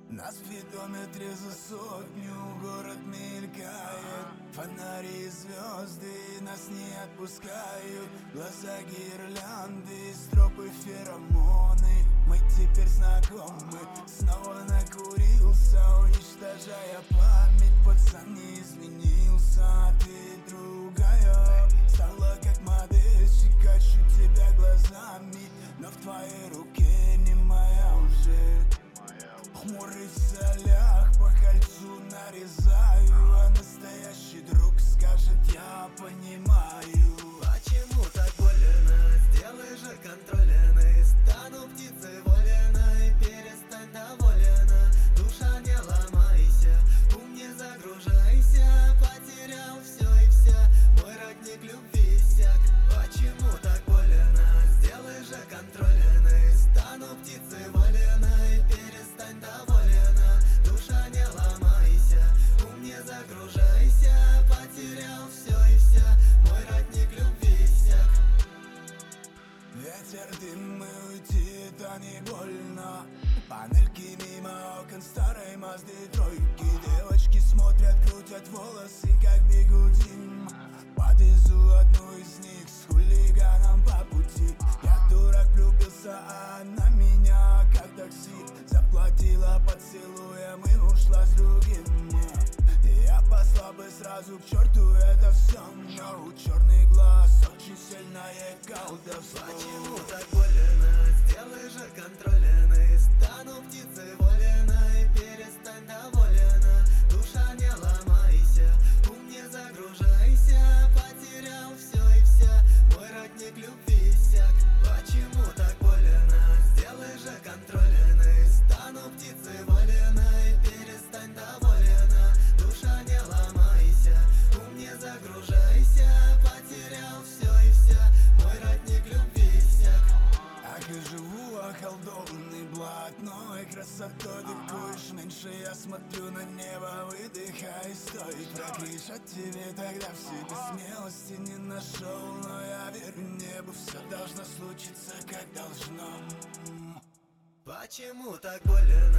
На спидометре за сотню город мелькает, фонари и звезды нас не отпускают. Глаза гирлянды, стропы феромоны. Мы теперь знакомы, снова накурился, уничтожая память. Пацан не изменился, а ты другая. Стала как модельщик, хочу тебя глазами, но в твоей руке не моя уже. Хмурый солях по кольцу нарезаю, а настоящий друг скажет: я понимаю. Почему так больно? Сделай же контрольный. Стану птицей воленой, перестань доволена. Душа, не ломайся, ум не загружайся. Потерял все и вся, мой родник любви иссяк. Почему так больно? Сделай же контрольный. Стану птицей воленой, перестань доволена. Душа, не ломайся, ум не загружайся. Потерял все и вся, мой родник любви иссяк. Ветер, дым, и уйти это не больно. Панельки мимо окон старой Мазды тройки. Девочки смотрят, крутят волосы, как бигуди. Подвезу одну из них с хулиганом по пути. Я дурак влюбился, а она меня как такси. Заплатила поцелуем и ушла с другим. Я послал бы сразу к черту это все, но у черный глаз очень сильное колдовство. Почему так больно? Сделай же контрольный. Стану птицей воленой, перестань доволена. Душа, не ломайся, ум не загружайся. Потерял все и вся, мой родник любви иссяк. Почему так больно? Сделай же контрольный. Стану птицей воленой, перестань доволена. Душа, не ломайся, ум не загружайся. Потерял все и вся, мой родник любви иссяк. Ах, и живу околдованный блатной красотой. Дыкуешь меньше, я смотрю на небо, выдыхай, стой. Прокричать тебе тогда в себе смелости не нашел, но я верю небу, все должно случиться как должно. Почему так больно?